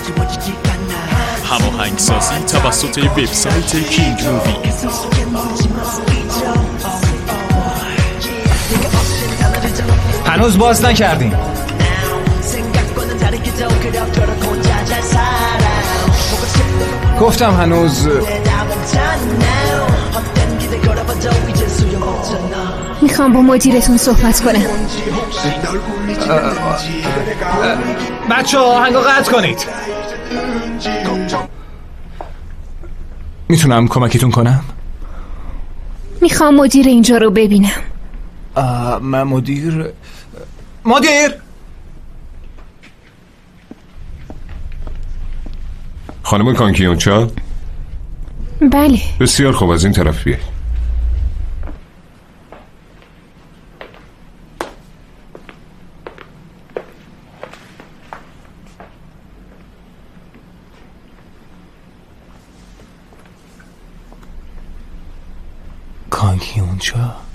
هماهنگسازی توسط وبسایت کینگ مووی. هنوز باز نکردیم. گفتم هنوز. میخوام با مدیرتون صحبت کنم. بچه ها آهنگو قطع کنید. میتونم کمکتون کنم؟ میخوام مدیر اینجا رو ببینم. من مدیر خانم کانکیونچا؟ بله. بسیار خوب، از این طرف بیایید. کانکیونچا؟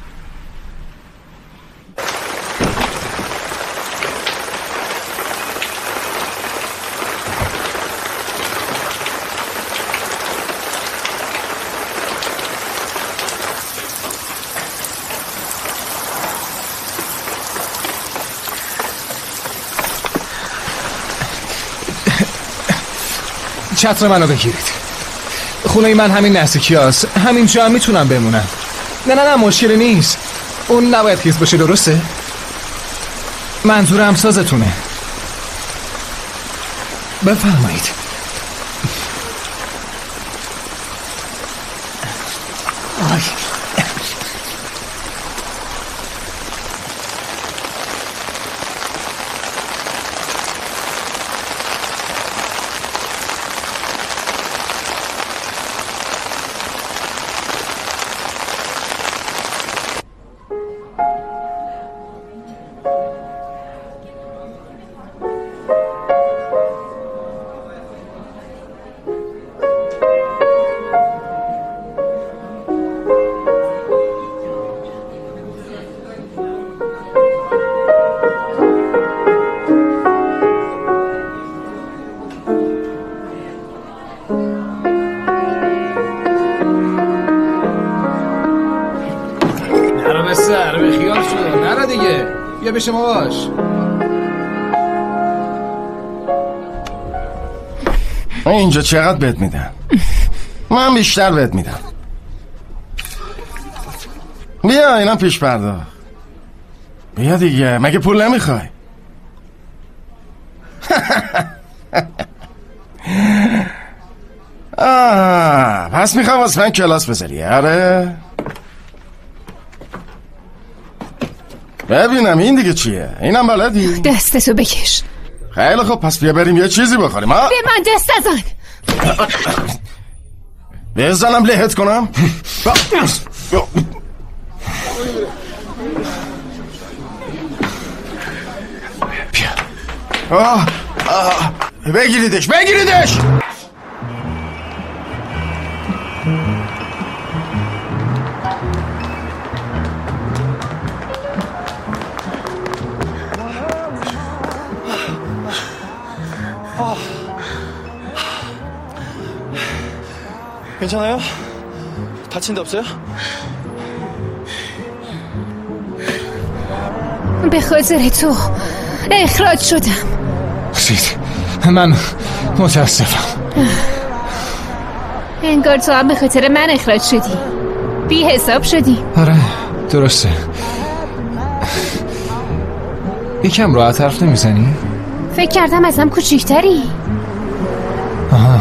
چتر منو بگیرید. خونه من همین نزدیکی هست. همینجا هم میتونم بمونم. نه مشکلی نیست. اون نباید خیز باشه، درسته؟ منظورم سازتونه. بفرمایید. سر به خیال شد. نرا دیگه، بیا به شما باش. اینجا چقدر بهت میدم؟ من بیشتر بهت میدم. بیا اینم پیش پرداخت. بیا دیگه، مگه پول نمیخوای؟ پس میخوام واسه من کلاس بذاری. آره ببینم این دیگه چیه؟ اینم بلدی؟ دستتو بکش. خیلی خوب، پس بیا بریم یه چیزی بخوریم. به من دست نزن. بزنم لهت کنم؟ بیا. بگیریدش. 괜찮아요? 다친 데 없어요? به خاطر تو اخراج شدم. من متاسفم. انگار تو هم به خاطر من اخراج شدی. بی حساب شدی. آره درسته. یکم راحت حرف نمیزنی؟ فکر کردم ازم کوچیکتری. آها.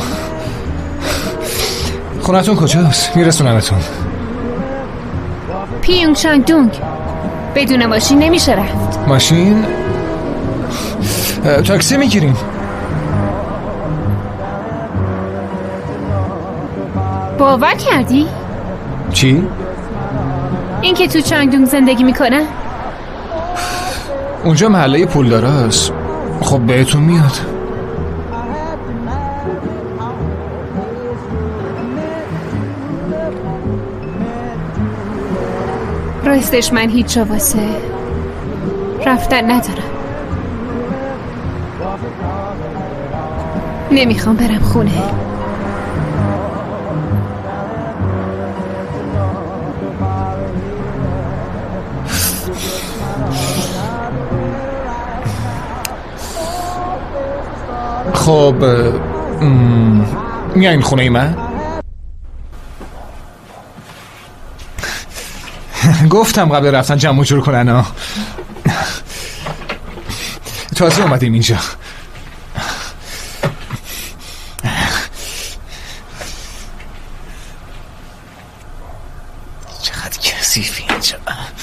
خونتون کجاست؟ میرسونمتون. پیونگ چانگدونگ. بدون ماشین نمیشه رفت. ماشین؟ تاکسی میگیریم. باور کردی؟ چی؟ این که تو چانگدونگ زندگی میکنه؟ اونجا محله پولدار هست. خب بهتون میاد. راستش من هیچ جا واسه رفتن ندارم. نمیخوام برم خونه. خب میایین خونه من؟ گفتم قبل رفتن جمع جور کنن ها. تازه اومدیم اینجا. چقدر کثیفی اینجا.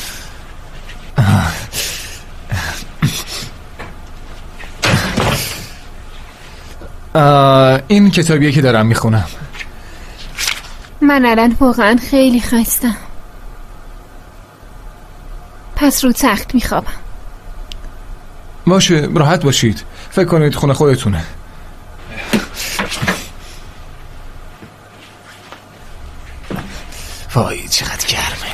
این کتابیه که دارم میخونم. من الان واقعا خیلی خستم، پس رو تخت میخوابم. باشه راحت باشید، فکر کنید خونه خودتونه. وای چقدر گرمه.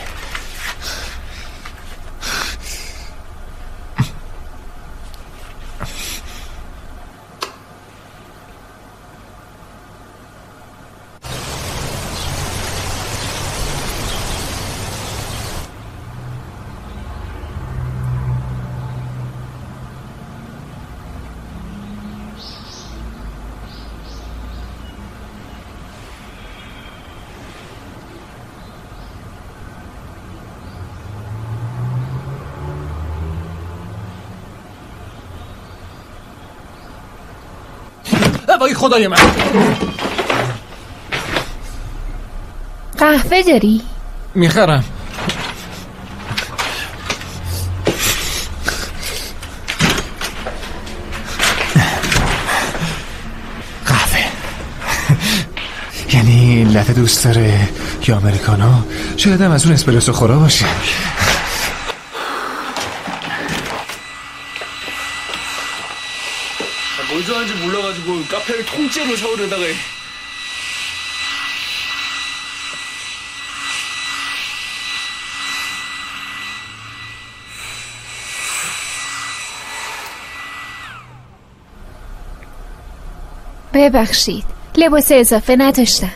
وای خدای من. قهوه داری؟ میخرم. قهوه یعنی لته دوست داره یا امریکانو؟ شاید هم از اون اسپرسو خورا باشه. 뭘 좋아하는지 몰라가지고 카페를 통째로 샤워를 해다가 ببخشید لباس اضافه نداشتم.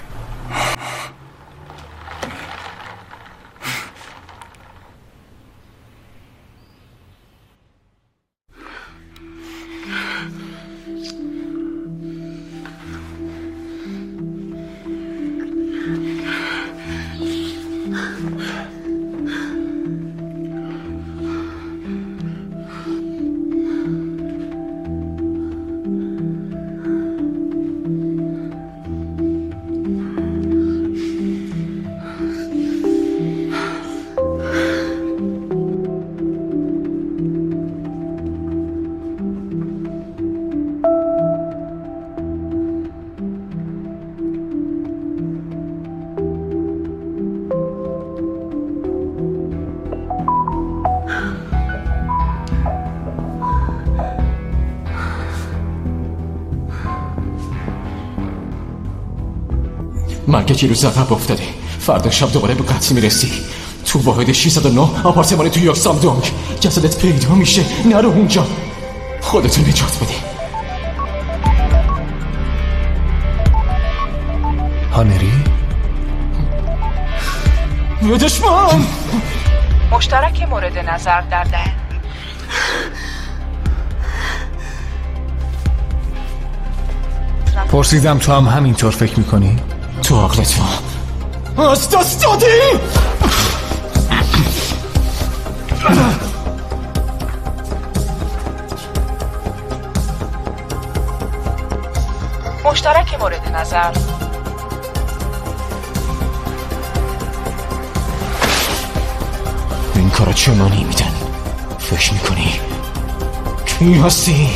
مرگ دیروز عقب افتاده. فردا شب دوباره به قتل میرسی. تو واحد 609 آپارتمان تو یورک سامدونگ جسدت پیدا میشه. نرو اونجا، خودتو نجات بده. هانری؟ دشمن مشترک مورد نظر در ده. پرسیدم تو هم همینطور فکر میکنی؟ تو عقلت از دست دادی؟ مشترک مورد نظر. این کارا چه معنی میدن؟ فکر میکنی کی هستی؟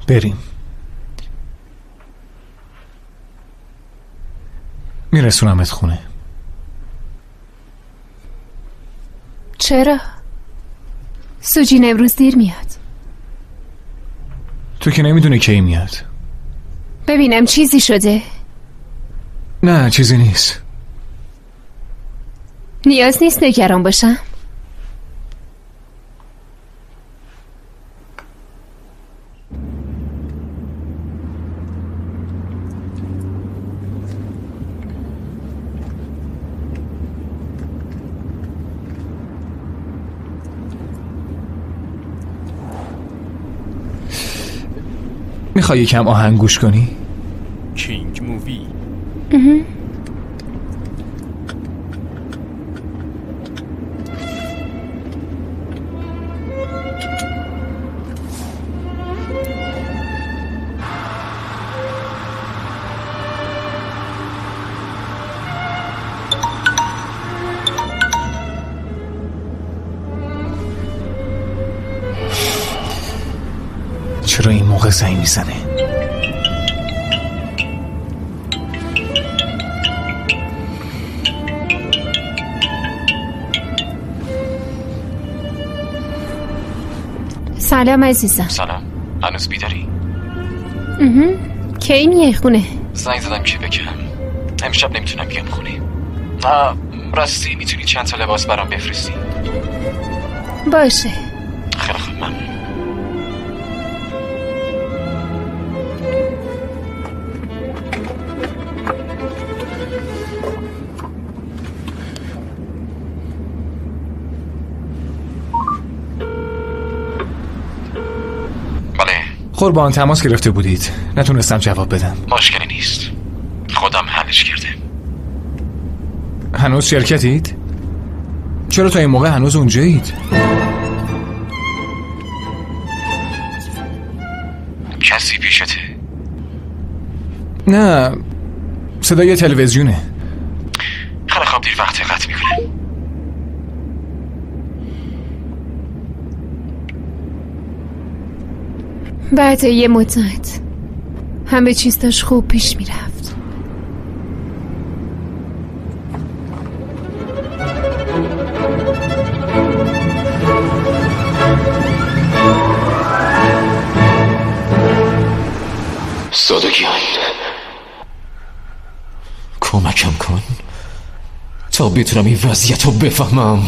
بریم. میرسونمت خونه. چرا؟ سوجین امروز دیر میاد. تو که نمیدونی کی میاد. ببینم چیزی شده؟ نه چیزی نیست. نیاز نیست نگران باشم. میخوای یکم آهنگ گوش کنی؟ کینگ مووی. چرا این موقع زنگ میزنه؟ سلام عزیزم. سلام. هنوز بیداری؟ کی میای خونه؟ زنگ زدم که بگم امشب نمیتونم بیام خونه. راستی میتونی چند تا لباس برام بفرستی؟ باشه. خیلی خوب، ممنون. قربان تماس گرفته بودید، نتونستم جواب بدم. مشکلی نیست، خودم حلش کردم. هنوز شرکتید؟ چرا تا این موقع هنوز اونجایید؟ کسی پیشته؟ نه، صدای تلویزیونه. خیلی خواب، دیر وقت قطع میکنم. بعد یه مدت همه چیز داشت خوب پیش میرفت. صادقیان، کمکم کن تا بتونم این وضعیت رو بفهمم.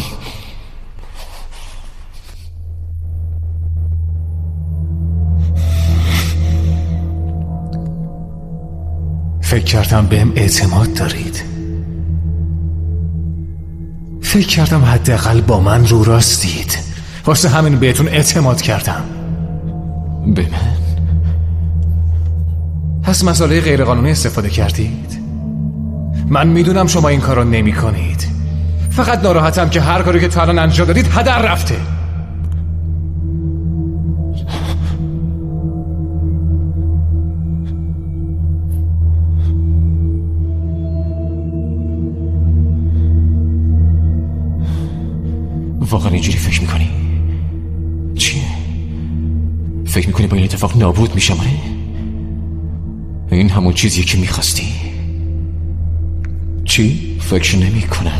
فکر کردم بهم اعتماد دارید. فکر کردم حداقل با من رو راستید. واسه همین بهتون اعتماد کردم. به من؟ پس مسئله غیرقانونی استفاده کردید؟ من میدونم شما این کارو نمی کنید. فقط ناراحتم که هر کاری که تا الان انجام دادید هدر رفته. واقعا اینجوری فکر میکنی؟ چیه؟ فکر میکنی با این اتفاق نابود میشم؟ این همون چیزیه که میخواستی؟ چی؟ فکر نمی کنم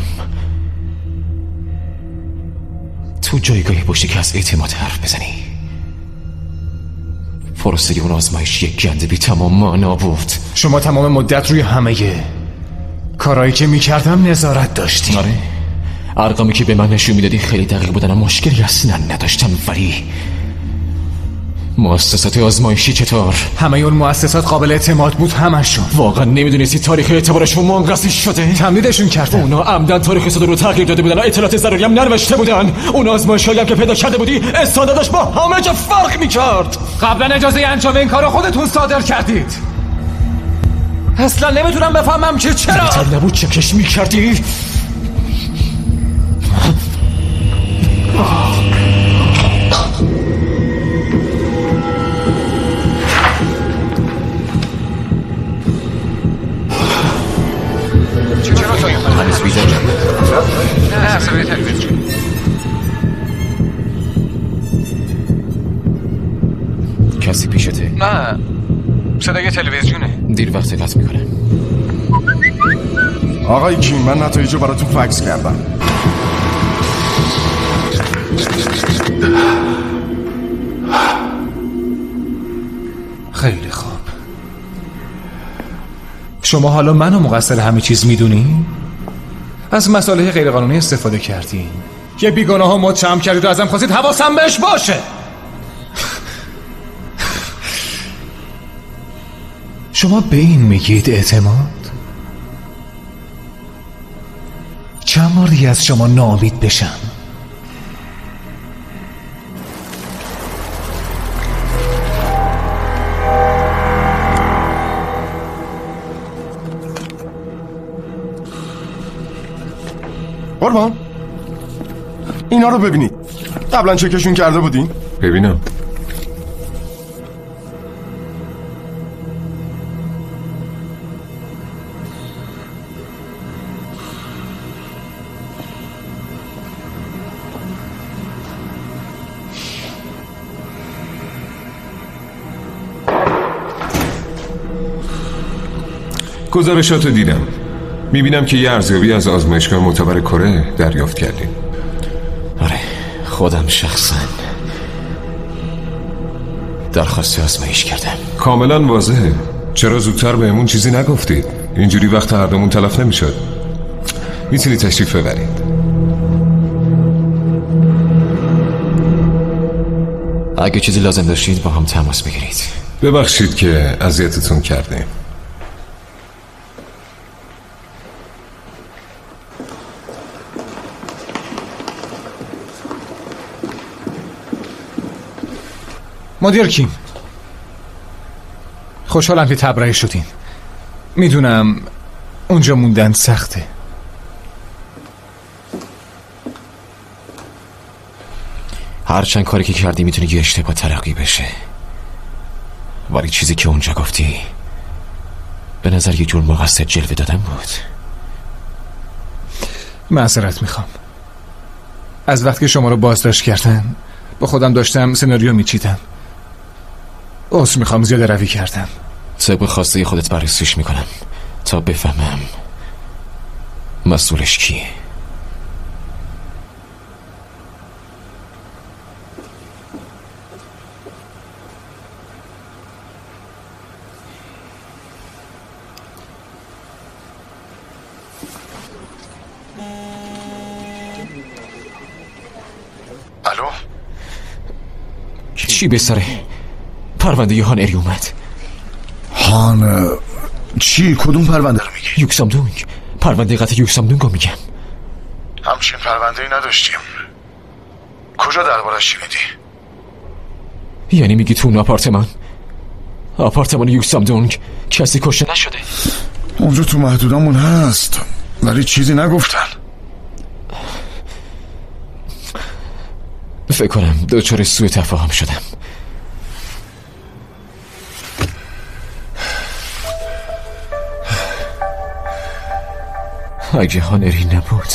تو جایگاهی باشی که از اعتماد حرف بزنی. پروسه اون آزمایش یک گنده بی تمام معنا بود. شما تمام مدت روی همه کارهایی که میکردم نظارت داشتی. آره، ارقامی که به من نشون میدادی خیلی دقیق بودن و مشکلی اصلا نداشتم، ولی مؤسسات آزمایشی چطور؟ همه اون مؤسسات قابل اعتماد بود، همشون. واقعا نمیدونستی تاریخ اعتبارشون منقضی شده؟ تمدیدشون کردن. اونا عمدن تاریخ صدور رو تغییر داده بودن و اطلاعات ضروری هم ننوشته بودن. اون آزمایشایی هم که پیدا کرده بودی استانداردش با همه جا فرق میکرد. قبلا اجازه انجام این کارو خودتون صادر کردید. اصلا نمیتونم بفهمم که چرا بهتر نبود چکش میکردی؟ هنوز بیداری؟ نه، صدای تلویزیون. کسی پیشته؟ نه، صدای تلویزیونه. دیر وقت قطع میکنه. آقای کیم، من نتایجو براتون فکس کردم. خیلی خوب. شما حالا منو مقصر همه چیز میدونی؟ از مصالح غیرقانونی استفاده کردین. یه بیگناه ها متهم کردید و ازم خواستید حواسم بهش باشه. شما به این میگید اعتماد؟ چند بار دیگه از شما ناامید بشم؟ قربان اینا رو ببینید. قبلا چکشون کرده بودین؟ ببینم. گزارشاتو دیدم. میبینم که یه ارزیابی از آزمایشگاه معتبر کره دریافت کردیم. آره، خودم شخصا درخواست آزمایش کردم. کاملا واضحه. چرا زودتر بهمون چیزی نگفتید؟ اینجوری وقت هر دومون تلف نمیشد. میتونی تشریف ببرید. اگه چیزی لازم داشتید با هم تماس بگیرید. ببخشید که اذیتتون کردیم. مدیر کیم، خوشحالم که تبرئه شدین. میدونم اونجا موندن سخته. هرچند کاری که کردی میتونه یه اشتباه ترقی بشه، ولی چیزی که اونجا گفتی به نظر یه جور مقصد جلوه دادن بود. معذرت میخوام. از وقتی شما رو بازداشت کردن با خودم داشتم سناریو میچیدم. عذر میخوام، زیاده روی کردم. طبق خواسته خودت بررسیش میکنم تا بفهمم مسئولش کیه. الو؟ چی به سره؟ پرونده هان اری اومد. هان چی؟ کدوم پرونده رو میگی؟ یوکسامدونگ. پرونده قتل یوکسامدونگ رو میگم. همچین پرونده‌ای نداشتیم. کجا دربارش شنیدی؟ یعنی میگی تو اون آپارتمان یوکسامدونگ کسی کشته نشده؟ اونجا تو محدودمون هست، ولی چیزی نگفتن. فکر کنم دچار سوء تفاهم شدم. اگه هانری نبود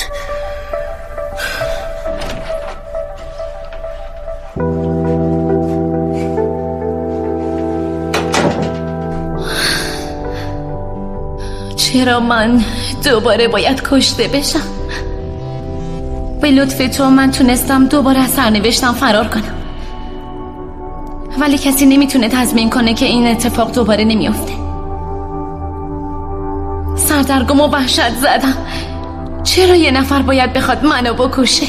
چرا من دوباره باید کشته بشم؟ به لطف تو من تونستم دوباره از سرنوشتم فرار کنم، ولی کسی نمیتونه تضمین کنه که این اتفاق دوباره نمیافته. سردرگم و وحشت زدم. چرا یه نفر باید بخواد منو بکشه؟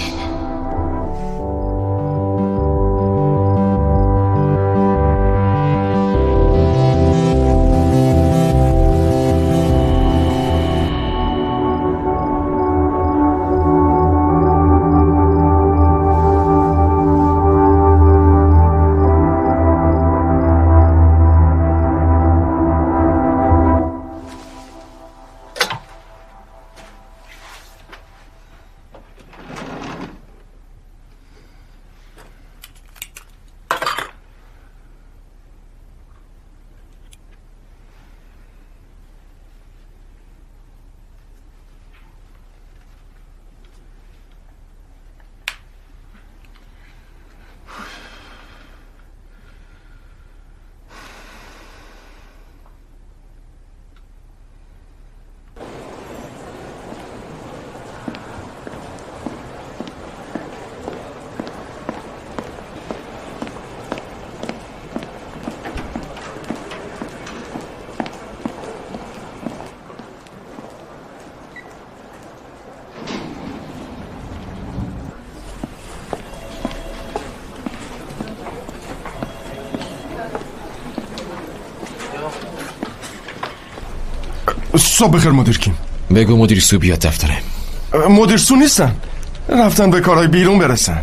صبح بخیر مدیر کیم. بگو مدیر سو بیاد دفتره. مدیر سو نیستن، رفتن به کارهای بیرون برسن.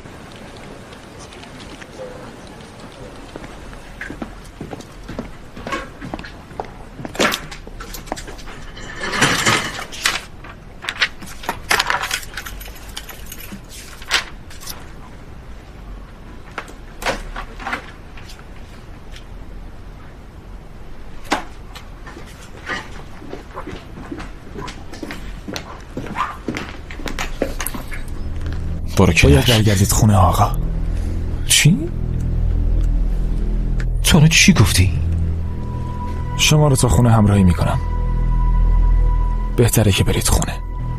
باید برگردید خونه آقا. چی؟ تو الان چی گفتی؟ شما رو تا خونه همراهی میکنم. بهتره که برید خونه.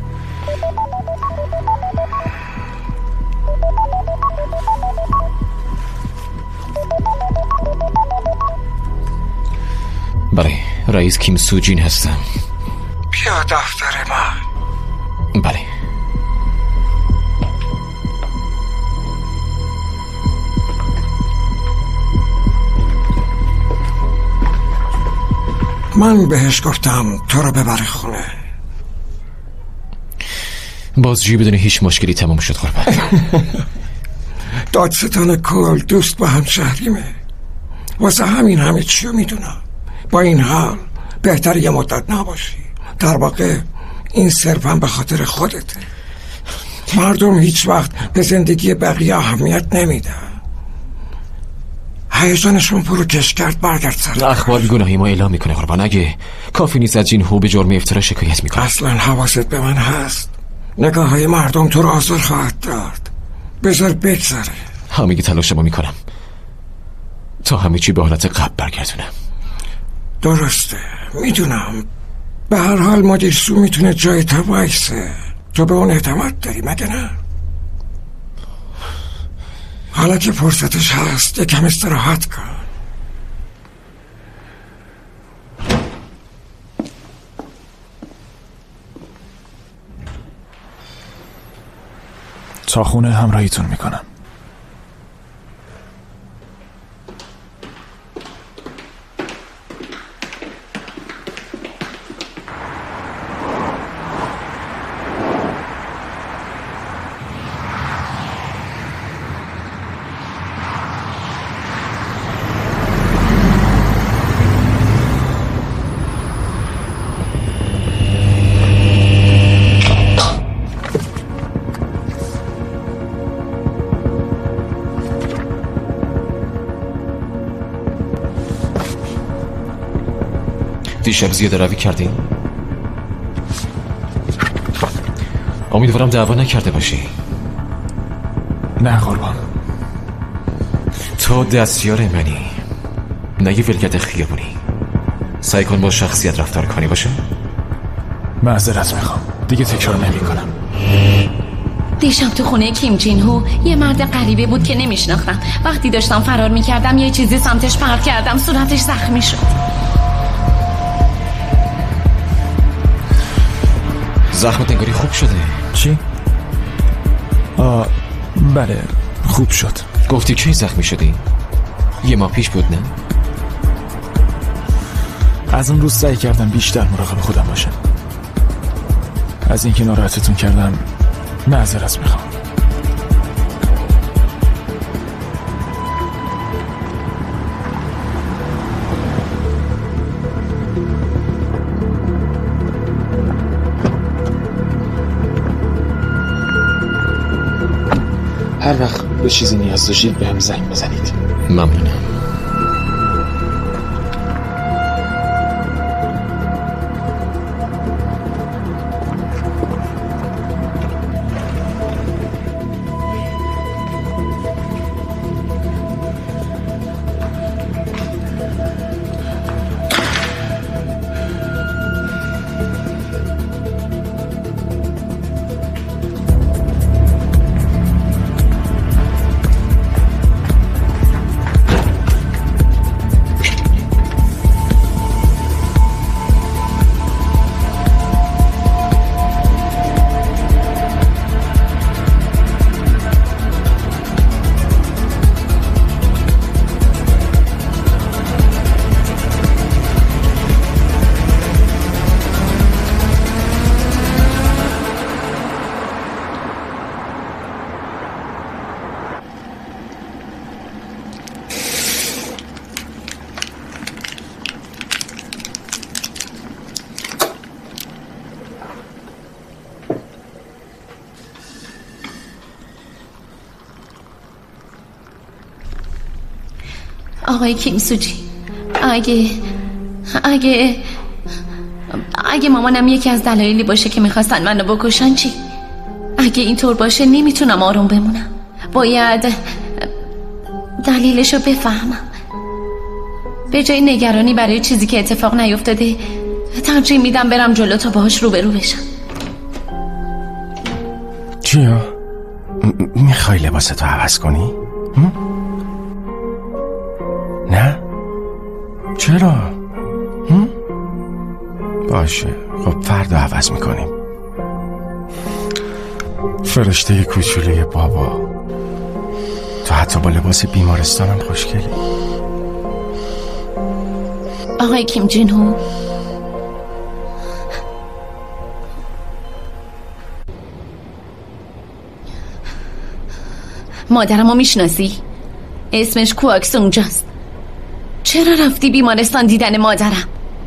بله، رئیس کیم سو جین هستم. بیا دفتر من. بله. من بهش گفتم تو رو ببره خونه. بازجویی بدون هیچ مشکلی تمام شد قربان. دادستان کل دوست با همشهریمه، واسه همین همه چیو میدونم. با این حال بهتر یه مدت نباشی. در واقع این صرفا به خاطر خودته. مردم هیچ وقت به زندگی بقیه اهمیت نمیدن. هیجانشون فروکش کرد، برگرد سر اخبار گناهی ما اعلام میکنه قربان. اگه کافی نیست از جین هو به جرم افترا شکایت میکنه. اصلا حواست به من هست. نگاه های مردم تو رو آزار خواهد داد. بذار بگذره. همگی تلاشمو میکنم تا همه چی به حالت قبل برگردونم. درسته، میدونم. به هر حال مدیر سو میتونه جای تو وایسه. تو به اون اعتماد داری مگه نه؟ حالا که فرصتش هست یکم استراحت کن. تا خونه همراهیتون میکنم. دیشب زیاده روی کردی؟ امیدوارم دعوا نکرده باشی. نه قربان، تو دستیار منی، نه یه ولگرد خیابونی. سعی کن با شخصیت رفتار کنی باشه. معذرت میخوام، دیگه تکرار نمی کنم. دیشب تو خونه کیم جین هو یه مرد غریبه بود که نمیشناختم. وقتی داشتم فرار میکردم یه چیزی سمتش پرت کردم، صورتش زخمی شد. زخمت انگاری خوب شده. چی؟ بله خوب شد. گفتی کی زخمی شدی؟ یه ماه پیش بود نه؟ از اون روز سعی کردم بیشتر مراقب خودم باشم. از اینکه ناراحتتون کردم معذرت میخوام. هر وقت به چیزی نیاز داشتید بهم زنگ بزنید. ممنونم. آقای کیمسوجی، اگه مامانم یکی از دلایلی باشه که میخواستن منو بکشن چی؟ اگه اینطور باشه نمیتونم آروم بمونم. باید دلیلشو بفهمم. به جای نگرانی برای چیزی که اتفاق نیفتاده ترجیح میدم برم جلو تا باهاش روبرو بشم. چیا؟ میخوای لباستو عوض کنی؟ نه؟ چرا؟ باشه، خب فردا عوض میکنیم. فرشته کوچولوی بابا، تو حتی با لباس بیمارستانم خوشگلی. آقای کیم جین هو، مادرمو میشناسی؟ اسمش کواکسونگجاست. چرا رفتی بیمارستان دیدن مادرم؟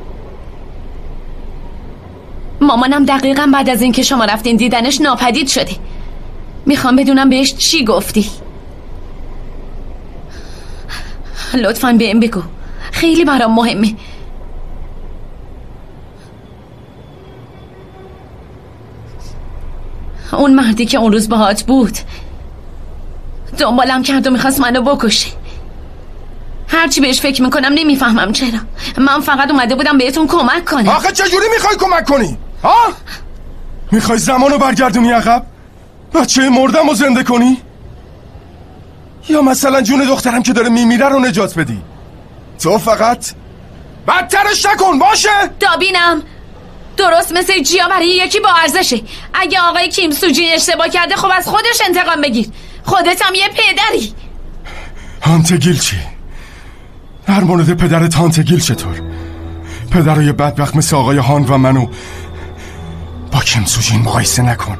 مامانم دقیقا بعد از اینکه شما رفتین دیدنش ناپدید شده. میخوام بدونم بهش چی گفتی. لطفاً بهم بگو، خیلی برام مهمه. اون مردی که اون روز باهات بود دنبالم کرد و میخواست منو بکشه. هرچی بهش فکر میکنم نمیفهمم چرا. من فقط اومده بودم بهتون کمک کنم. آخه چجوری میخوای کمک کنی؟ ها؟ میخوای زمانو برگردونی عقب؟ بچه مردم رو زنده کنی؟ یا مثلا جون دخترم که داره میمیره رو نجات بدی؟ تو فقط بدترش نکن باشه؟ دابینم درست مثل جیا برای یکی با ارزشه. اگه آقای کیمسوجی اشتباه کرده خب از خودش انتقام بگیر. خودت هم یه پدری. هانتگیل چی؟ در مورد پدرت هانتگیل چطور؟ پدرای بدبخت مثل آقای هان و منو با کیمسوجی مقایسه نکن.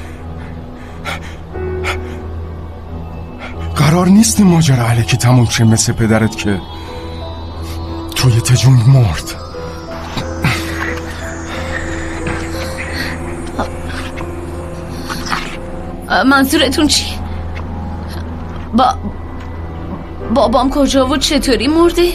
قرار نیست این ماجرا الکی تموم شه مثل پدرت که توی تجون مرد. منظورتون چیه؟ بابام کجا و چطوری مرده؟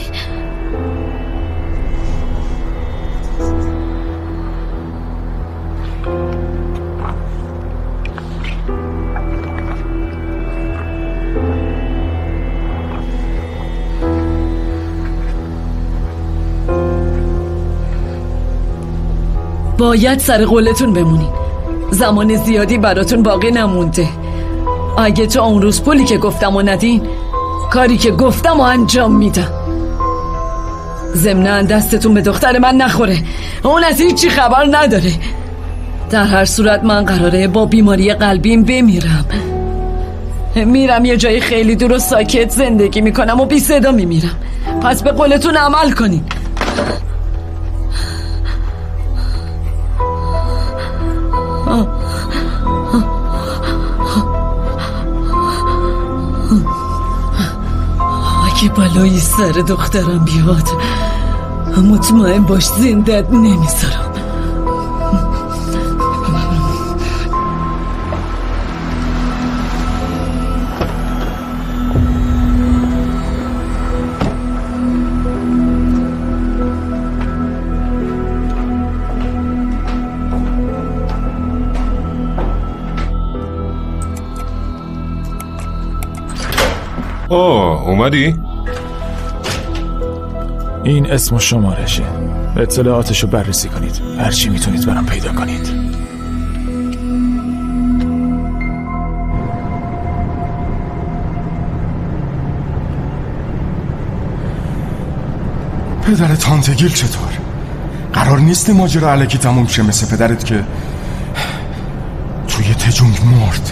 باید سر قولتون بمونین. زمان زیادی براتون باقی نمونده. اگه تو اون روز پولی که گفتم و ندین، کاری که گفتم و انجام میدم. ضمناً دستتون به دختر من نخوره. اون از هیچی خبر نداره. در هر صورت من قراره با بیماری قلبیم بمیرم. میرم یه جای خیلی دور و ساکت زندگی میکنم و بی صدا میمیرم. پس به قولتون عمل کنین. اگه بلایی سر دخترم بیاد مطمئن باش زندت نمیذارم. اومدی؟ این اسم و شمارشه. اطلاعاتشو بررسی کنید. هرچی میتونید برام پیدا کنید. پدرت هانتگیل چطور؟ قرار نیست ماجرا الکی تموم شه مثل پدرت که توی تجونگ مرد.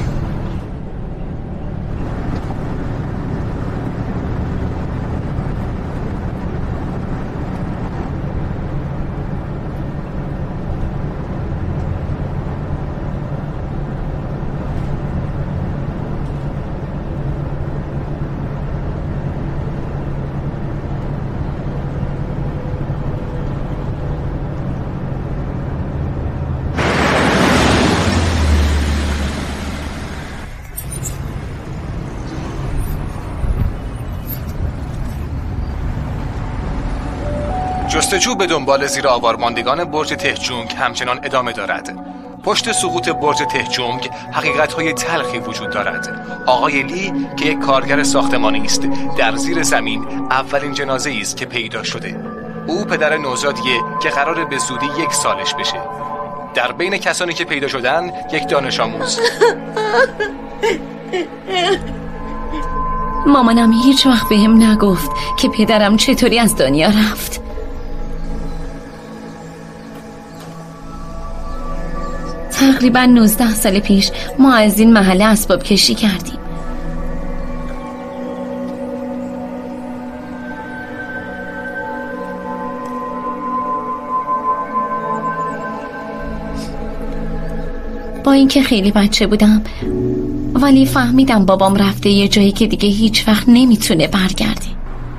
جستجو به دنبال زیر آوارماندگان برج تهجونگ همچنان ادامه دارد. پشت سقوط برج تهجونگ حقیقت‌های تلخی وجود دارد. آقای لی که یک کارگر ساختمانی است در زیر زمین اولین جنازه‌ای است که پیدا شده. او پدر نوزادیه که قراره به زودی 1 سالش بشه. در بین کسانی که پیدا شدن یک دانش آموز. مامانم هیچ وقت بهم نگفت که پدرم چطوری از دنیا رفت. تقریبا 19 سال پیش ما از این محله اسباب کشی کردیم. با اینکه خیلی بچه بودم ولی فهمیدم بابام رفته یه جایی که دیگه هیچ وقت نمیتونه برگرده.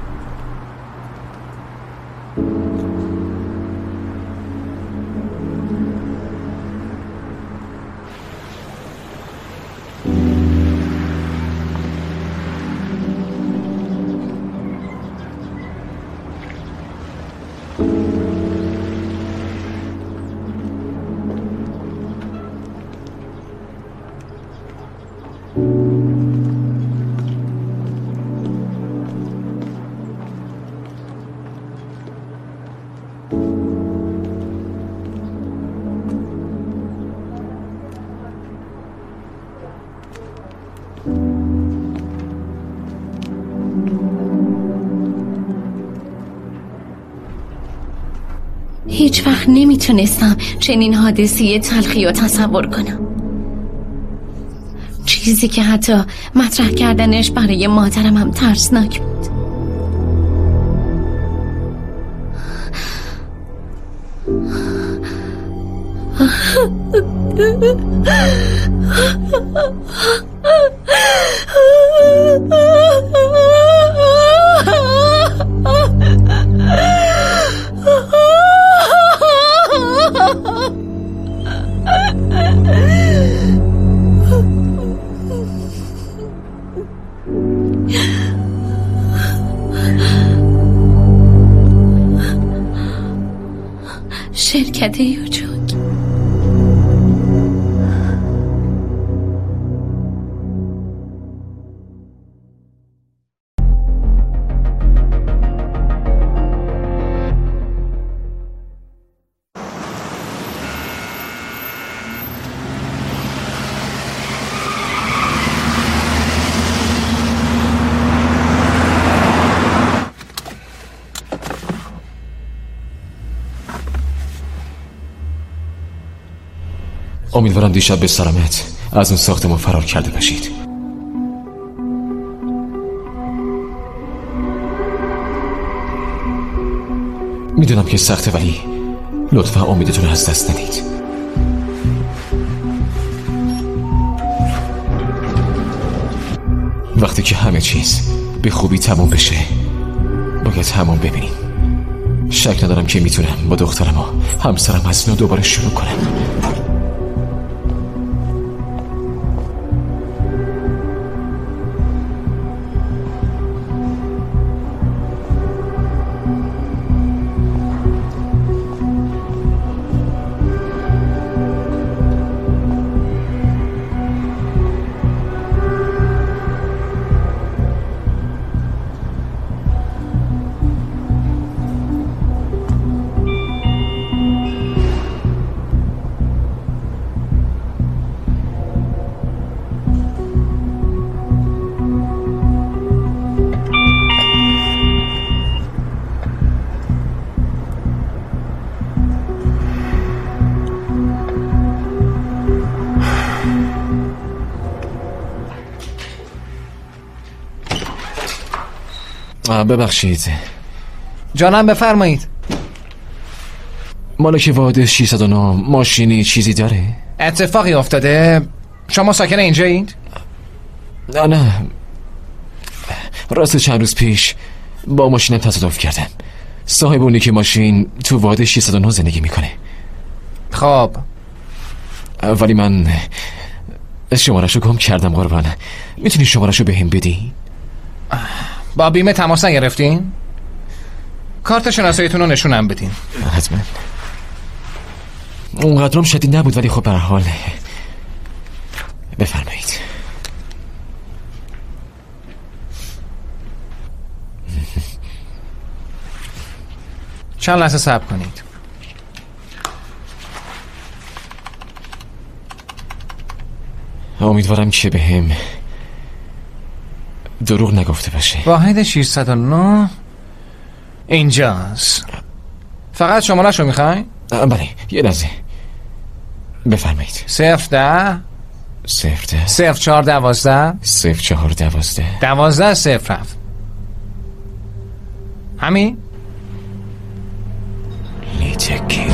هیچ وقت نمیتونستم چنین حادثه تلخی رو تصور کنم. چیزی که حتی مطرح کردنش برای مادرم هم ترسناک بود. شرکت یوجونگ. امیدوارم دیشب به سلامت از اون ساختمون فرار کرده باشید. میدونم که سخته ولی لطفا امیدتون رو از دست ندید. وقتی که همه چیز به خوبی تموم بشه باید تمام ببینیم. شک ندارم که میتونم با دخترم و همسرم از نو دوباره شروع کنم. ببخشید جانم بفرمایید. مالک واحد 609 ماشینی چیزی داره؟ اتفاقی افتاده؟ شما ساکن اینجایید؟ نه راست چند روز پیش با ماشینم تصادف کردم. صاحب اونی که ماشین تو واحد 609 زندگی میکنه. خب ولی من شماره‌شو گم کردم قربان. میتونی شماره‌شو بهم بدی؟ با بیمه تماس نگرفتین؟ کارت شناساییتون رو نشونم بدین. حتما. اونقدرم شدید نبود ولی خب به هر حال بفرمایید. چند لحظه صبر کنید. امیدوارم که به هم دروغ نگفته باشه. واحد 609 اینجاست. فقط شماره‌شو میخواین؟ بله یه لحظه بفرمایید. 010 0412 1207 همین؟ لیتکی.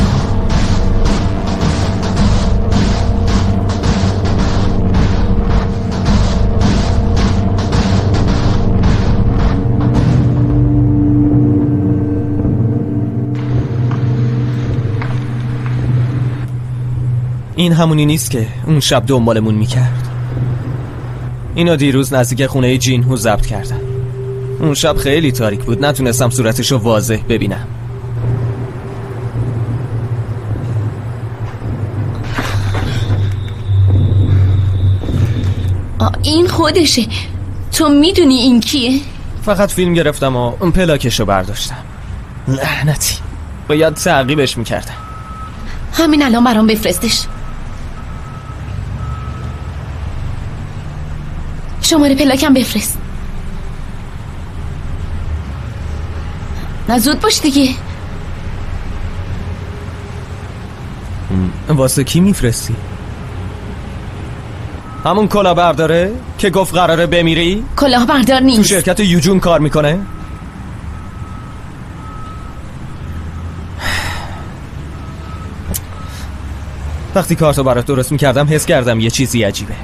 این همونی نیست که اون شب دنبالمون میکرد. اینا دیروز نزدیک خونه جینهو ضبط کردن. اون شب خیلی تاریک بود، نتونستم صورتشو واضح ببینم. این خودشه. تو میدونی این کیه؟ فقط فیلم گرفتم و اون پلاکشو برداشتم. لعنتی، باید تعقیبش میکردم. همین الان برام بفرستش. شماره پلاکم بفرست. نه زود باش دیگه. واسه کی میفرستی؟ همون کلاهبرداره که گفت قراره بمیری؟ کلاهبردار نیست. تو شرکت یوجون کار میکنه؟ وقتی کارتو برات درست میکردم حس کردم یه چیزی عجیبه.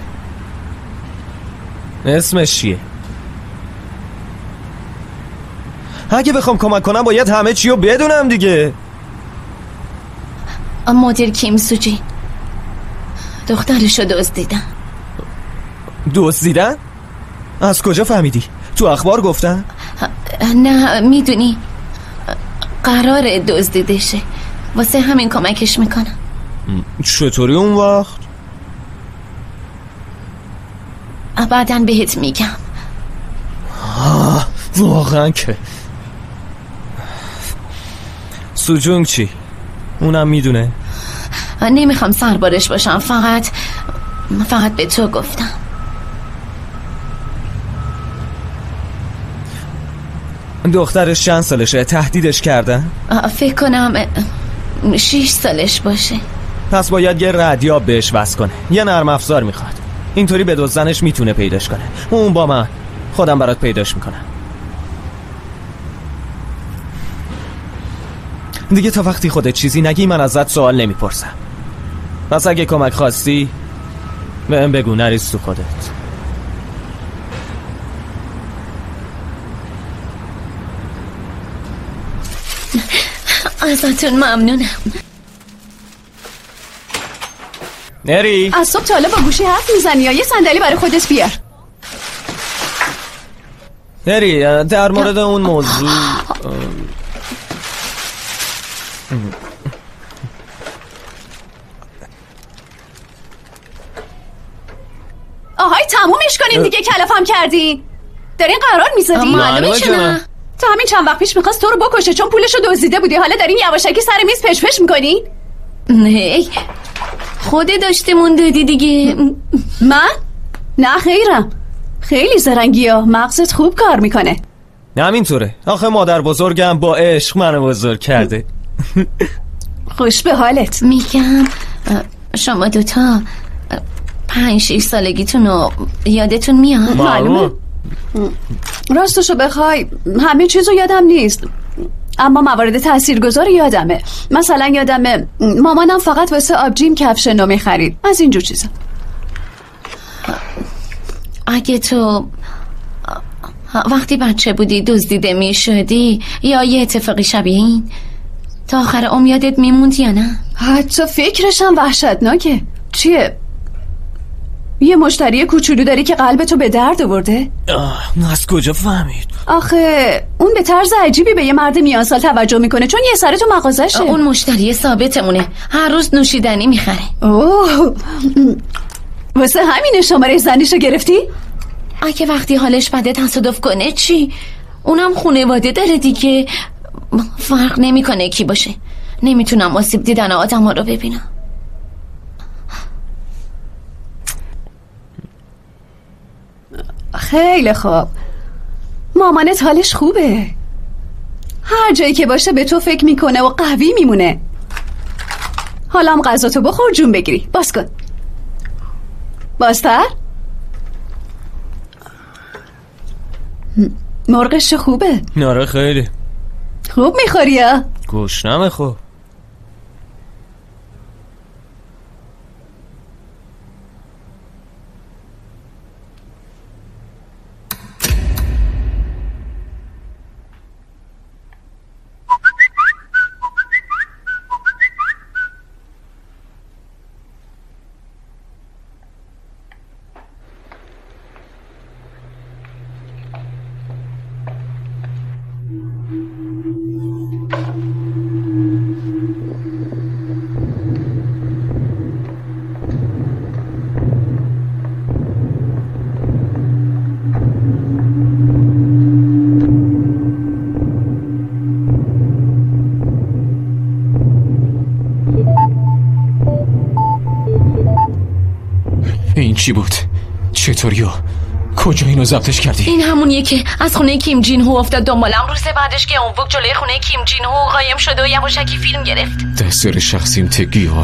اسمش چیه؟ اگه بخوام کمک کنم باید همه چیو بدونم دیگه. مدیر کیم سوجی دخترشو دزدیدن. دزدیدن؟ از کجا فهمیدی؟ تو اخبار گفتن؟ نه میدونی قراره دزدیده شه، واسه همین کمکش میکنم. چطوری اون وقت؟ بعدن بهت میگم. واقعا که سوجونگ چی؟ اونم میدونه؟ نمیخوام سربارش باشم، فقط به تو گفتم. دخترش چند سالشه؟ تهدیدش کردن؟ فکر کنم 6 سالش باشه. پس باید یه ردیاب بهش وصل کنه. یه نرم افزار میخواد، اینطوری به دزدنش میتونه پیداش کنه. اون با من، خودم برات پیداش میکنم. دیگه تا وقتی خودت چیزی نگی من ازت سوال نمیپرسم. پس اگه کمک خواستی بهم بگو، نریز تو خودت. ازتون ممنونم. نری از صبح تا حالا با گوشی حرف میزنی یا یه صندلی برای خودت بیار. نری در مورد اون موضوع آهای تمومش کنین دیگه، کلافم کردین. دارین قرار میزدین؟ معلومه که نه. تا همین چند وقت پیش میخواست تو رو بکشه چون پولشو دزدیده بودی، حالا دارین یواشکی سر میز پش پش میکنین؟ نه خوده داشتمون دادی دیگه. من؟ نه خیرم، خیلی زرنگی ها، مغزت خوب کار میکنه. نه همینطوره، آخه مادر بزرگم با عشق منو بزرگ کرده. خوش به حالت. میگم شما دوتا 5-6 سالگیتونو یادتون میاد؟ معلومه. راستشو بخوای همه چیزو یادم نیست، اما موارد تاثیرگذار یادمه. مثلا یادمه مامانم فقط واسه آبجیم کفش نو می‌خرید، از اینجور چیزا. اگه تو وقتی بچه بودی دزدیده میشدی یا یه اتفاقی شبیه این تا آخر عمر یادت میموند یا نه؟ حتی فکرشم وحشتناکه. چیه؟ یه مشتری کوچولو داری که قلبتو به درد آورده؟ از کجا فهمید؟ آخه اون به طرز عجیبی به یه مرد میانسال توجه میکنه چون یه سر تو مغازشه. اون مشتری ثابتمونه، هر روز نوشیدنی میخره. اوه، واسه همین شماره زنیشو گرفتی؟ اگه وقتی حالش بده تصادف کنه چی؟ اونم خانواده داره دیگه، فرق نمیکنه کی باشه. نمیتونم آسیب دیدن آدم ها رو ببینم. خیلی خوب، مامانت حالش خوبه، هر جایی که باشه به تو فکر میکنه و قوی میمونه. حالا هم غذاتو بخور جون بگیری. باز کن. بازتر. مرغش خوبه؟ ناره خیلی خوب میخوری یا؟ گشنمه خوب. این چی بود؟ چطوری و کجا اینو ضبطش کردی؟ این همونیه که از خونه کیم جین هو افتاد دنبالم. روز بعدش که اون وقت جلوی خونه کیم جین هو قایم شده و یواشکی فیلم گرفت. دستور شخصیم تگیوه.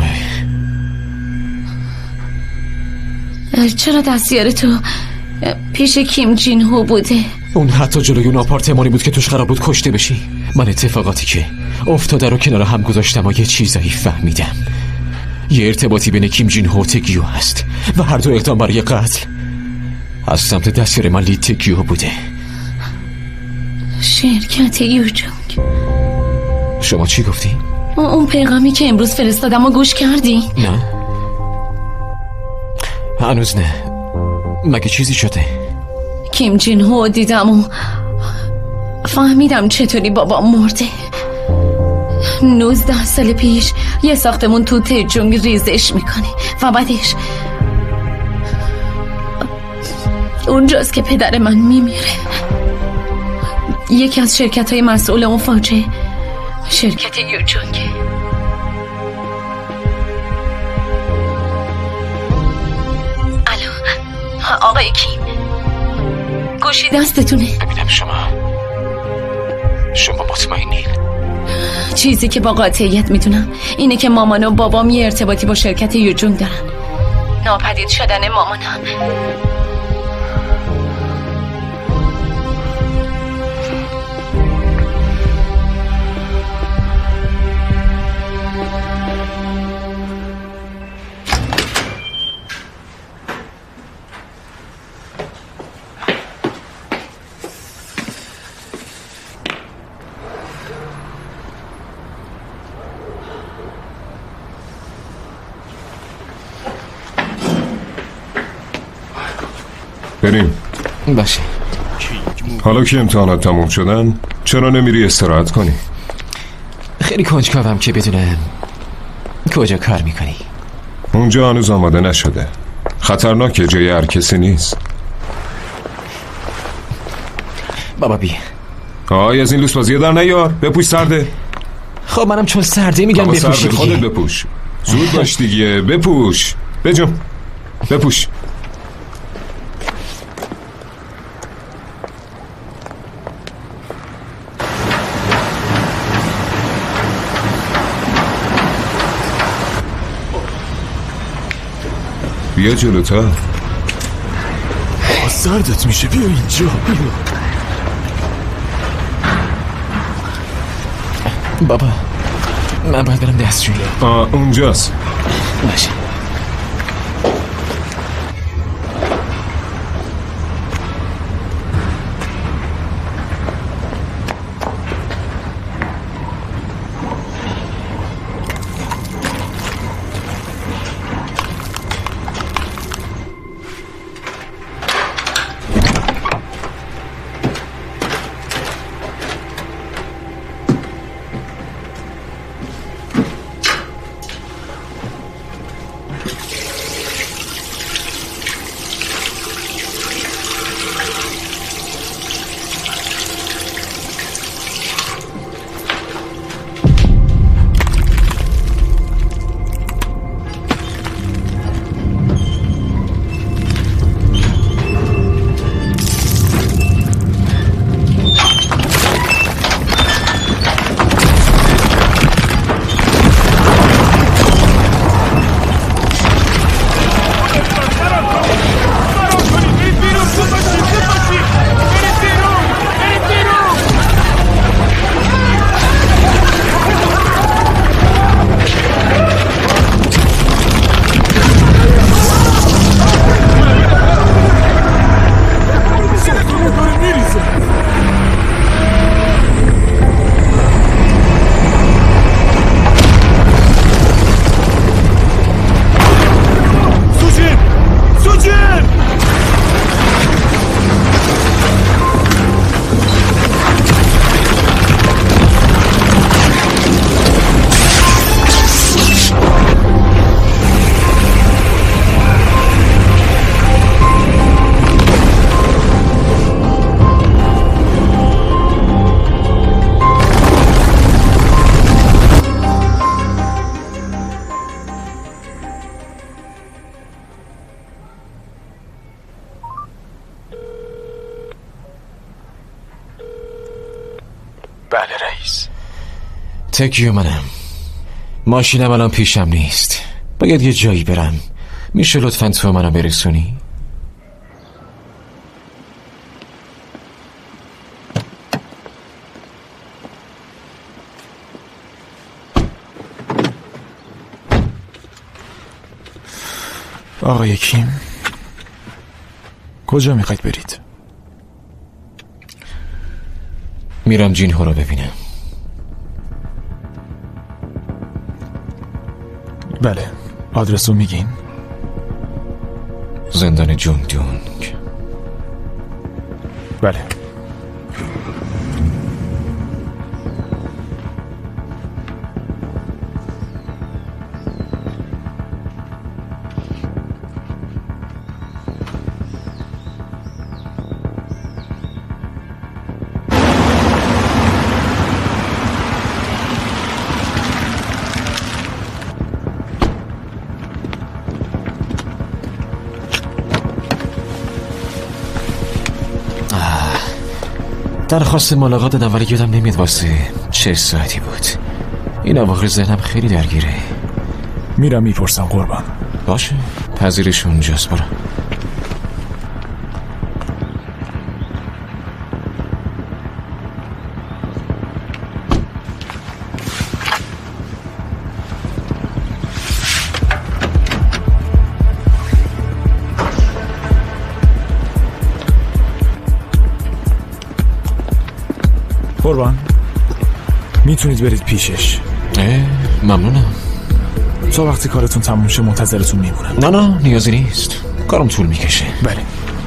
چرا دستیار تو پیش کیم جین هو بوده؟ اون حتی جلوی اون آپارتمانی بود که توش قرار بود کشته بشی. من اتفاقاتی که افتاده رو کنار هم گذاشتم و یه چیزایی فهمیدم. یه ارتباطی بین کیم جین هو و تگیو هست و هر دو اقدام برای قتل از سمت دستیار من لی تگیو بوده. شرکت یوجونگ. شما چی گفتی؟ اون پیغامی که امروز فرستادم و گوش کردی؟ نه هنوز نه. مگه چیزی شده؟ کیم جین هو دیدم و فهمیدم چطوری بابا مرده. 19 سال پیش یه ساختمون تو تجونگ ریزش میکنه و بعدش اونجاست که پدر من میمیره. یکی از شرکت های مسئول اون فاجعه شرکت یوجونگه. الو آقای کیم، گوشی دستتونه؟ ببینم شما مطمئنین؟ چیزی که با قاطعیت میدونم اینه که مامان و بابام یه ارتباطی با شرکت یوجونگ دارن. ناپدید شدن مامانم بریم. باشه. حالا که امتحانات تموم شدن چرا نمیری استراحت کنی؟ خیلی کنجکاوم که بدونم کجا کار میکنی. اونجا هنوز آماده نشده، خطرناکه، جای هر کسی نیست. بابا بی آی از این لوس بازیه در نیار، بپوش سرده. خب منم چون سرده میگم بپوش دیگه. خودت بپوش، زود باش دیگه، بپوش. بجم بپوش. بیا جلوتر. سردت میشه، بیا اینجا. بابا من باید برم دستشویی. اونجاست. باشه. بله رئیس. تکیو منم. ماشینم الان پیشم نیست، باید یه جایی برم. میشه لطفاً تو منو برسونی؟ آقای کیم، کجا میخواید برید؟ میرم جینهو رو ببینم. بله، آدرس رو میگین؟ زندان جونگ دونگ. بله. درخواست ملاقات دادم ولی یادم نمیاد واسه چه ساعتی بود. این اواخر ذهنم خیلی درگیره. میرم میپرسم قربان. باشه، پذیرش اونجاست. برو. قربان، میتونید برید پیشش. ممنونم. تا وقتی کارتون تموم شه منتظرتون میمونم. نه نیازی نیست، کارم طول میکشه. بله.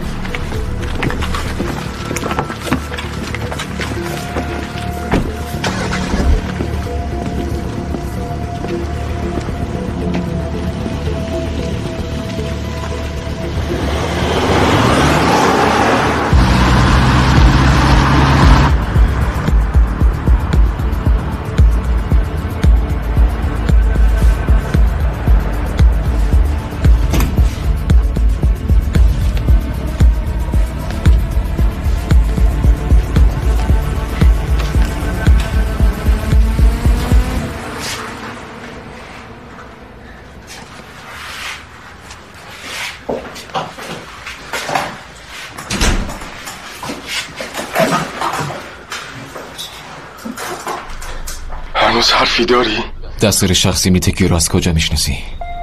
هنوز حرفی داری؟ دستور شخصی میتکی رو از کجا میشناسی؟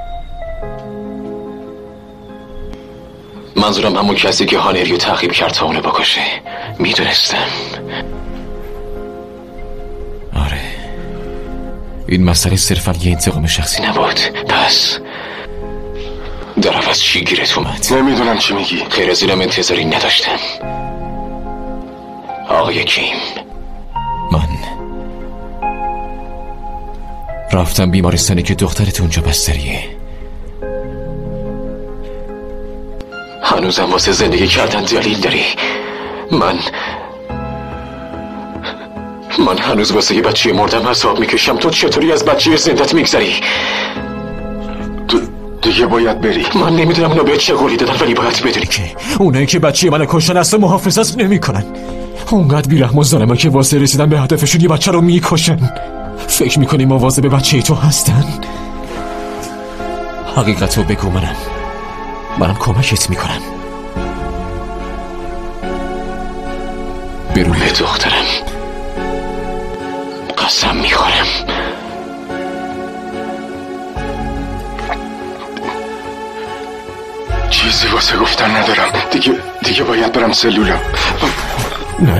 منظورم همون کسی که هانریو تعقیب کرد تا اونو بکشه. میدونستم. آره، این مسئله صرفا یه انتقام شخصی نبود. پس در عوض چی گیرت اومد؟ نمیدونم چی میگی. خیر از اینم انتظاری نداشتم. آقای کیم، من رفتم بیمارستانی که دخترت اونجا بستریه. هنوزم واسه زندگی کردن دلیل داری؟ من هنوز واسه یه بچه مردم حساب میکشم. تو چطوری از بچه زندت میگذری؟ دیگه باید بری. من نمیدونم اونا به چه قولی دادن، ولی باید بدونی که اونایی که بچه منو کشتن اصلا محافظت نمیکنن. اونقدر بیرحم و ظالمن که واسه رسیدن به هدفشون یه بچه رو میکشن. فکر میکنی مواظب بچه تو هستن؟ حقیقتو بگو، منم کمکت میکنم. به روی دخترم قسم میخورم. چیزی واسه گفتن ندارم. دیگه باید برم سلولم. نه،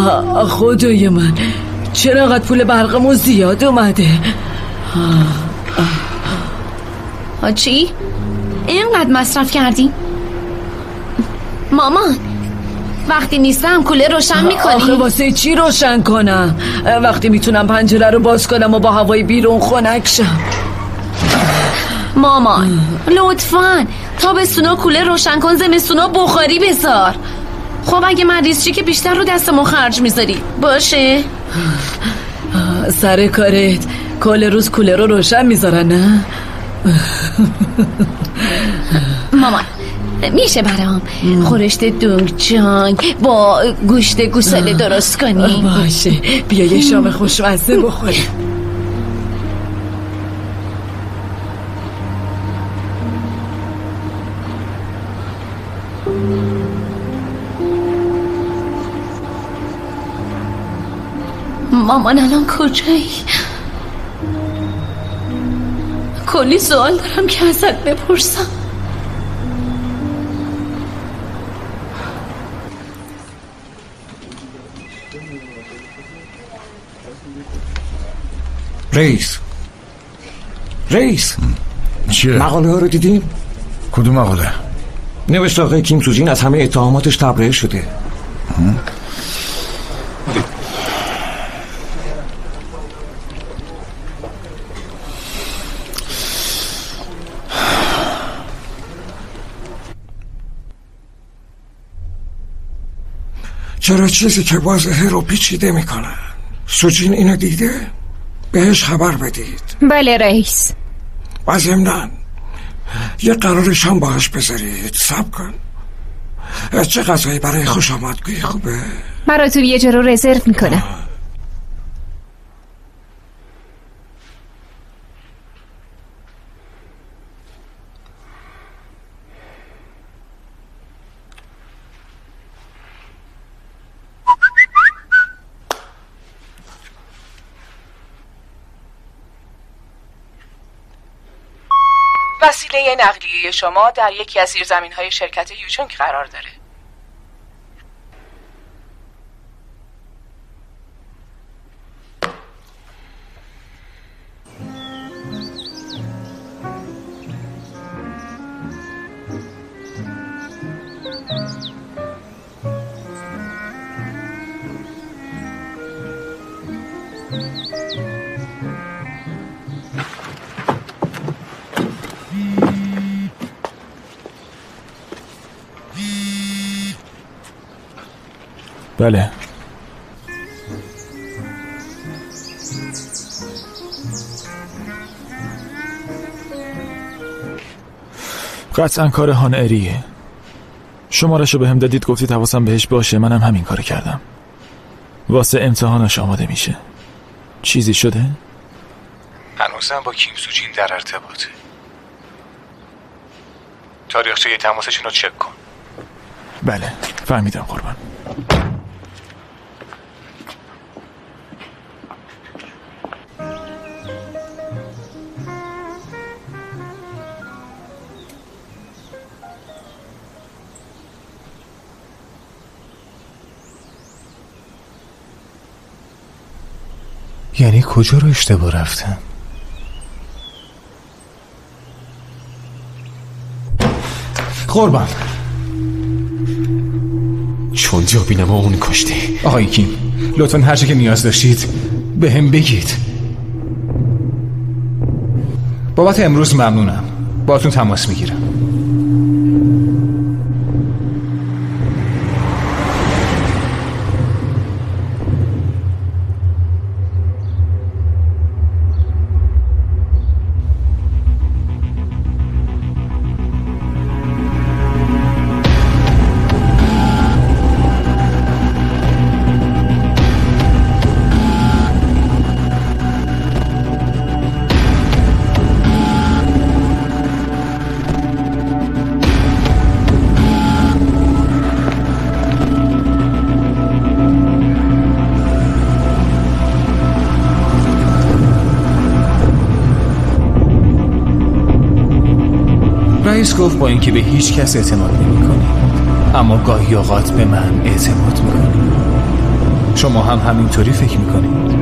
خدای من، چرا انقدر پول برقمون زیاد اومده؟ چی؟ اینقدر مصرف کردی؟ مامان، وقتی نیستم کولر روشن میکنی؟ آخه واسه چی روشن کنم؟ وقتی میتونم پنجره رو باز کنم و با هوای بیرون خنک شم. مامان لطفاً تابستونا کولر روشن کن، زمستونا بخاری بذار. خب اگه مریض چی که بیشتر رو دستمون خرج میذاری باشه؟ سر کارت کل روز کولر رو روشن میذارن نه؟ مامان میشه برام خورشت دونگ جانگ با گوشت گوساله درست کنی؟ باشه، بیا یه شام خوشمزه بخوریم. مامان الان کجایی؟ کلی سوال دارم که ازت بپرسم. رئیس چیه؟ مقاله ها رو دیدین؟ کدوم مقاله؟ نوشته آقای کیم سوجین از همه اتهاماتش تبرئه شده. چرا چیزی که واضحه رو پیچیده میکنن؟ سوجین اینو دیده؟ بهش خبر بدید. بله رئیس. و ضمناً یه قرارش هم باهاش بذارید. صبر کن. چه غذایی برای خوش آمدگویی خوبه؟ براتون یه جا رو رزرو میکنم. وسیله نقلیه شما در یکی از زیرزمین‌های شرکت یوچونگ قرار داره. بله. قطعا کار هان اریه. شمارشو به هم دادید، گفتید حواسم بهش باشه، منم همین کار کردم. واسه امتحانش آماده میشه. چیزی شده؟ هنوزم با کیم سوجین در ارتباطه. تاریخچه تماسشون رو چک کن. بله فهمیدم قربان. یعنی کجا رو اشتباه رفتم؟ قربان چون جا بینم اون کشته. آقای کیم لطفاً هر چه که نیاز داشتید به هم بگید. بابت امروز ممنونم. باهاتون تماس میگیرم. رئیس گفت با اینکه به هیچ کس اعتماد نمی‌کنی، اما گاهی اوقات به من اعتماد می‌کنی. شما هم همینطوری فکر میکنید؟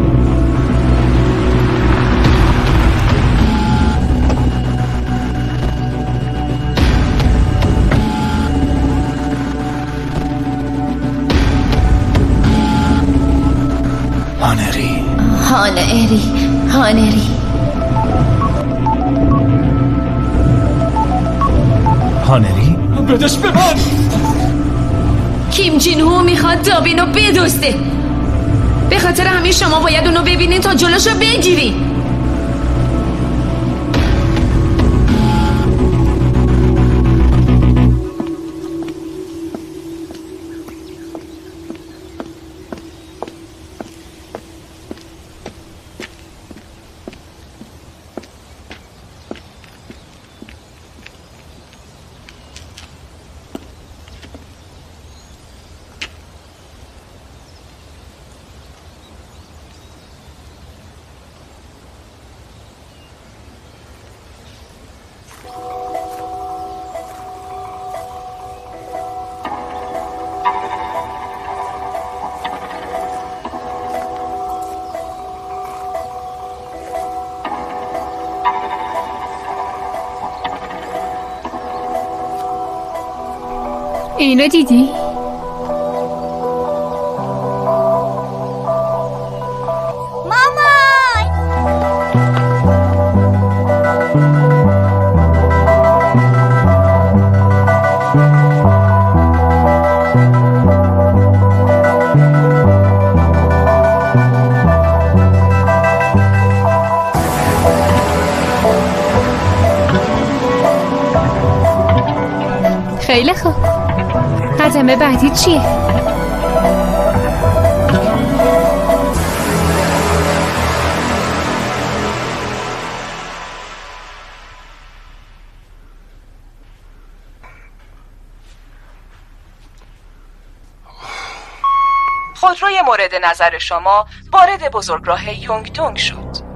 هانری بدش به من. کیم جین هو میخواد دابینو بدزده. به خاطر همین شما باید اونو ببینین تا جلوشو بگیری. اینو دیدی؟ خیلی خوب. قدم بعدی چیه؟ خودروی مورد نظر شما وارد بزرگراه یونگدونگ شد.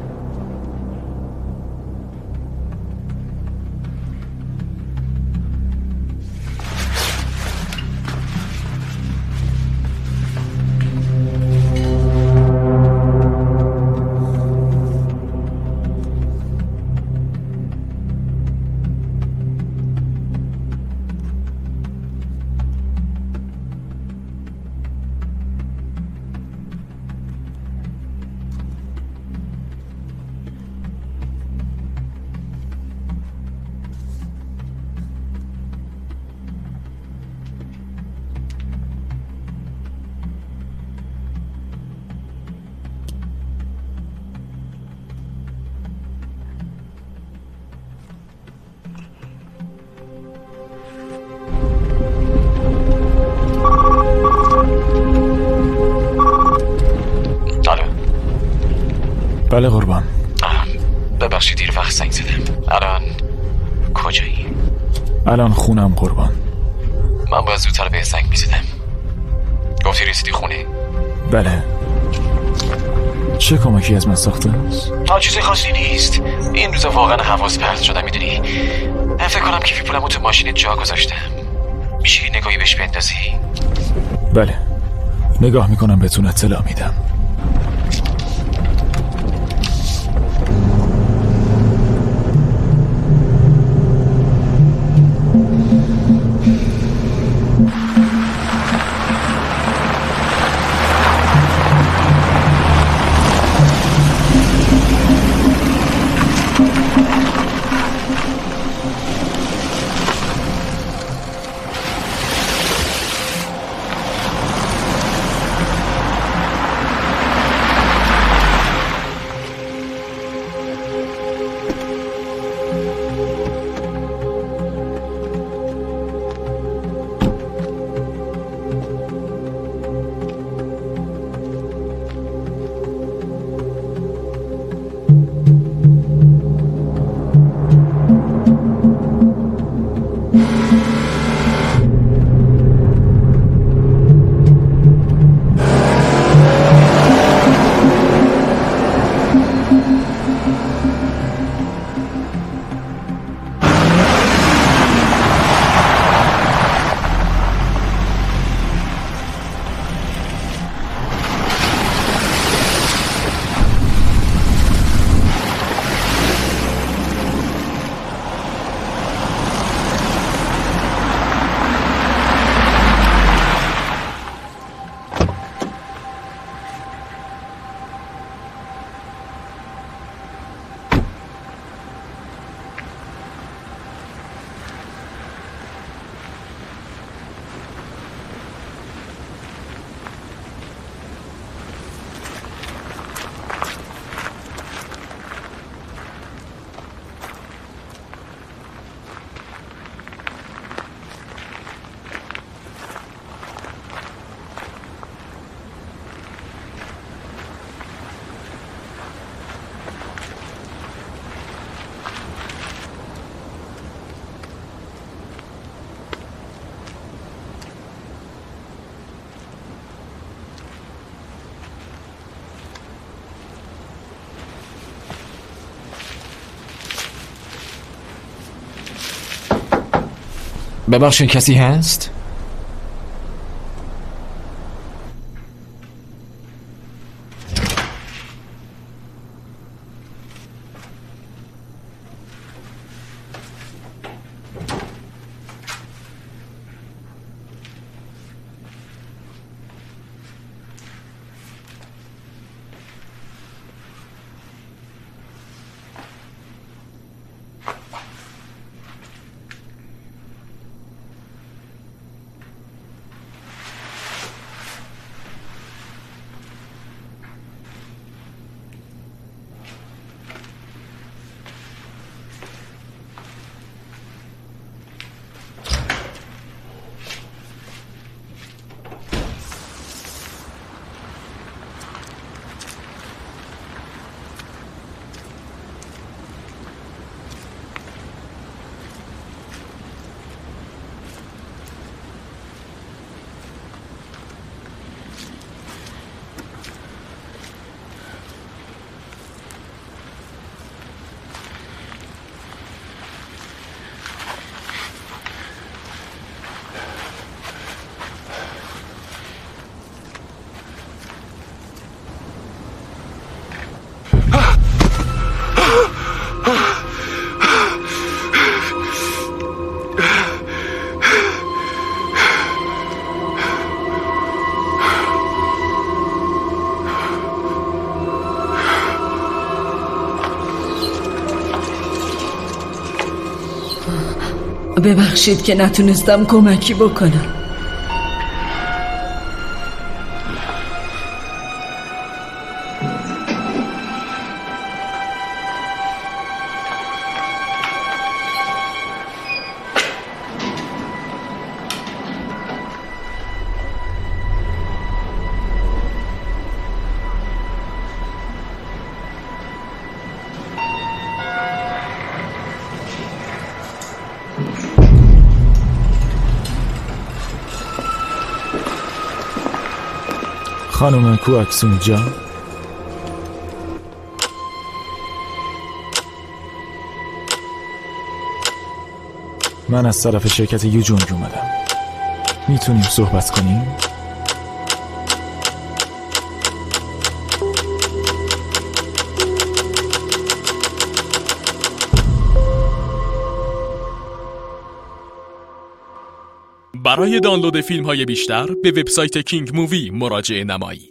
بله قربان. ببخشید دیر وقت زنگ زدم. الان کجایی؟ الان خونم قربان. من باید زودتر به زنگ میزدم. گفتی رسیدی خونه؟ بله. چه کمکی از من ساخته است؟ چیزی خاصی نیست. این روزا واقعا حواس پرت شدم میدونی. من فکر کنم کیفی پولمو تو ماشین جا گذاشتم. میشه یه نگاهی بهش بندازی؟ بله. نگاه میکنم بهتون اطلاع میدم. ببخشید کسی هست؟ ببخشید که نتونستم کمکی بکنم. خانم کوکسون جان، من از طرف شرکت یوجونگ اومدم. میتونیم صحبت کنیم؟ برای دانلود فیلم‌های بیشتر به وبسایت کینگ مووی مراجعه نمایید.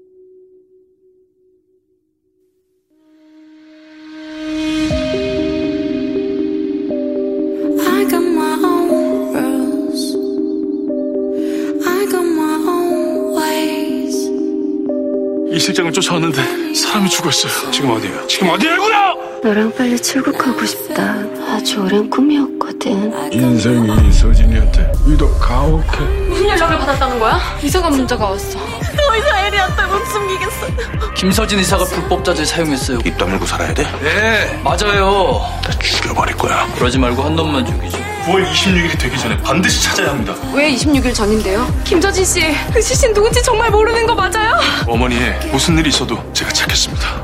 이 실장을 쫓아왔는데 사람이 죽었어요. 지금 어디야? 지금 어디라고요? 너랑 빨리 출국하고 싶다. 아주 오랜 꿈이었거든. 인생이 서진이한테 유독 가혹해. 무슨 연락을 받았다는 거야? 이사가 문자가 왔어. 더 이상 애리한테 못 숨기겠어. 김서진 이사가 불법 자재 사용했어요. 입 다물고 살아야 돼? 네, 맞아요. 나 죽여버릴 거야. 그러지 말고 한 놈만 죽이죠. 9월 26일이 되기 전에 반드시 찾아야 합니다. 왜 26일 전인데요? 김서진 씨, 그 시신 누군지 정말 모르는 거 맞아요? 어머니, 무슨 일이 있어도 제가 찾겠습니다.